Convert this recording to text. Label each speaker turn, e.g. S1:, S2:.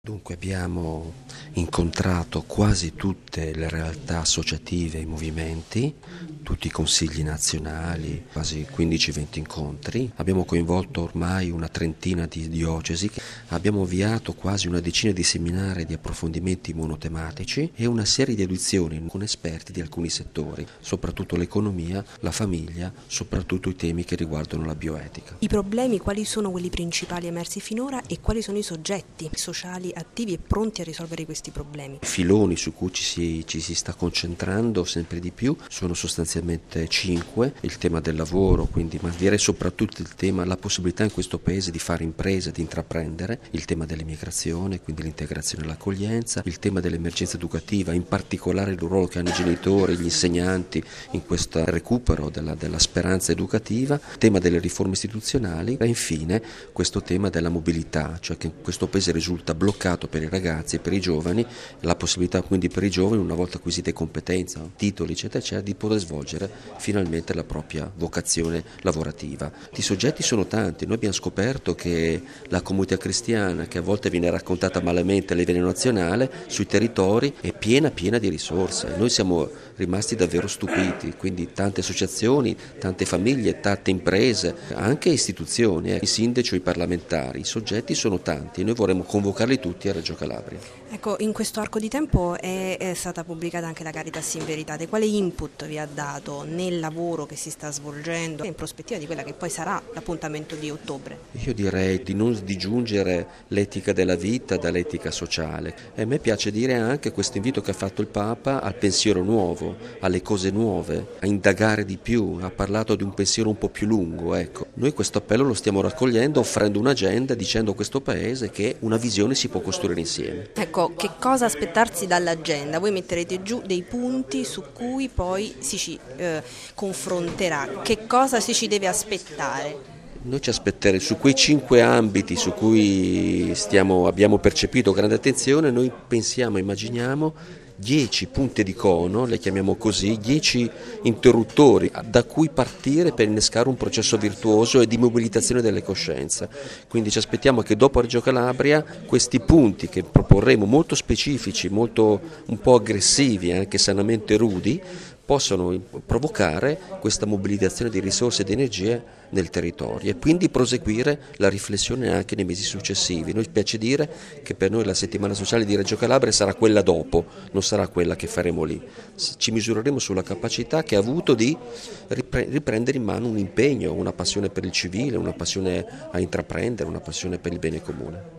S1: Dunque abbiamo incontrato quasi tutte le realtà associative e i movimenti, tutti i consigli nazionali, quasi 15-20 incontri. Abbiamo coinvolto ormai una trentina di diocesi, abbiamo avviato quasi una decina di seminari di approfondimenti monotematici e una serie di audizioni con esperti di alcuni settori, soprattutto l'economia, la famiglia, soprattutto i temi che riguardano la bioetica.
S2: I problemi quali sono quelli principali emersi finora e quali sono i soggetti sociali attivi e pronti a risolvere questi problemi?
S1: I filoni su cui ci si sta concentrando sempre di più sono sostanzialmente 5: il tema del lavoro, quindi ma direi soprattutto il tema, la possibilità in questo paese di fare impresa, di intraprendere, il tema dell'immigrazione, quindi l'integrazione e l'accoglienza, il tema dell'emergenza educativa, in particolare il ruolo che hanno i genitori, gli insegnanti in questo recupero della speranza educativa, il tema delle riforme istituzionali e infine questo tema della mobilità, cioè che in questo paese risulta bloccato per i ragazzi e per i giovani, la possibilità quindi per i giovani, una volta acquisite competenze, titoli eccetera eccetera, di poter svolgere finalmente la propria vocazione lavorativa. I soggetti sono tanti, noi abbiamo scoperto che la comunità cristiana, che a volte viene raccontata malamente a livello nazionale, sui territori è piena di risorse. Noi siamo rimasti davvero stupiti, quindi tante associazioni, tante famiglie, tante imprese, anche istituzioni, i sindaci o i parlamentari, i soggetti sono tanti e noi vorremmo convocarli tutti a Reggio Calabria.
S2: Ecco, in questo arco di tempo è stata pubblicata anche la Caritas in Veritate. Quale input vi ha dato nel lavoro che si sta svolgendo in prospettiva di quella che poi sarà l'appuntamento di ottobre?
S1: Io direi di non disgiungere l'etica della vita dall'etica sociale. E a me piace dire anche questo invito che ha fatto il Papa al pensiero nuovo, alle cose nuove, a indagare di più, ha parlato di un pensiero un po' più lungo. Ecco, noi questo appello lo stiamo raccogliendo, offrendo un'agenda, dicendo a questo Paese che una visione si può costruire insieme.
S2: Ecco, che cosa aspettarsi dall'agenda? Voi metterete giù dei punti su cui poi si confronterà. Che cosa si ci deve aspettare?
S1: Noi ci aspetteremo su quei 5 ambiti su cui abbiamo percepito grande attenzione, noi pensiamo, immaginiamo 10 punte di cono, le chiamiamo così, 10 interruttori da cui partire per innescare un processo virtuoso e di mobilitazione delle coscienze. Quindi ci aspettiamo che dopo Reggio Calabria questi punti che proporremo, molto specifici, molto un po' aggressivi, anche sanamente rudi, possono provocare questa mobilitazione di risorse e di energie nel territorio e quindi proseguire la riflessione anche nei mesi successivi. Noi piace dire che per noi la settimana sociale di Reggio Calabria sarà quella dopo, non sarà quella che faremo lì. Ci misureremo sulla capacità che ha avuto di riprendere in mano un impegno, una passione per il civile, una passione a intraprendere, una passione per il bene comune.